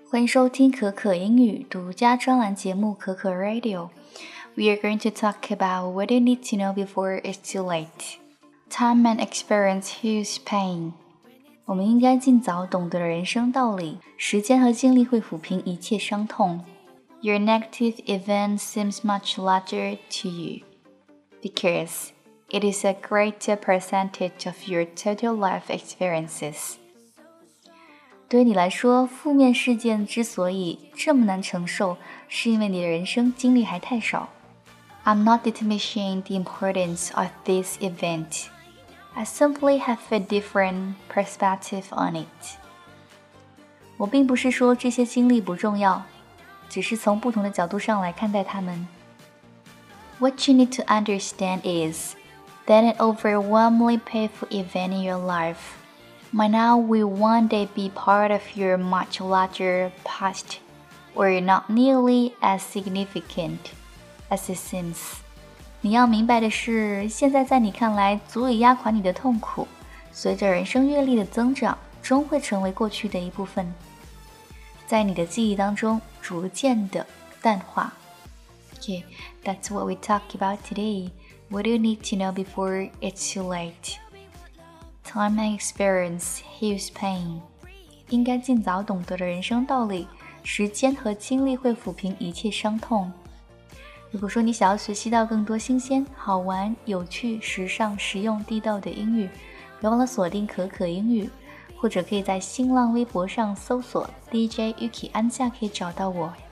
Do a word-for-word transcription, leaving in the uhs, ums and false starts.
欢迎收听可可英语独家专栏节目可可 Radio。We are going to talk about what you need to know before it's too late. Time and experience heals pain. 我们应该尽早懂得人生道理，时间和经历会抚平一切伤痛。Your negative event seems much larger to you because it is a greater percentage of your total life experiences.对你来说，负面事件之所以这么难承受，是因为你的人生经历还太少。I'm not diminishing the importance of this event. I simply have a different perspective on it. 我并不是说这些经历不重要，只是从不同的角度上来看待它们。What you need to understand is that an overwhelmingly painful event in your life.Might now will one day be part of your much larger past, or not nearly as significant as it seems. 你要明白的是，现在在你看来足以压垮你的痛苦，随着人生阅历的增长，终会成为过去的一部分，在你的记忆当中逐渐的淡化。Okay, that's what we talk about today. What do you need to know before it's too late?Time and experience heals pain. 应该尽早懂得的人生道理，时间和经历会抚平一切伤痛。如果说你想要学习到更多新鲜、好玩、有趣、时尚、实用、地道的英语，别忘了锁定可可英语，或者可以在新浪微博上搜索 D J Yuki 安夏可以找到我。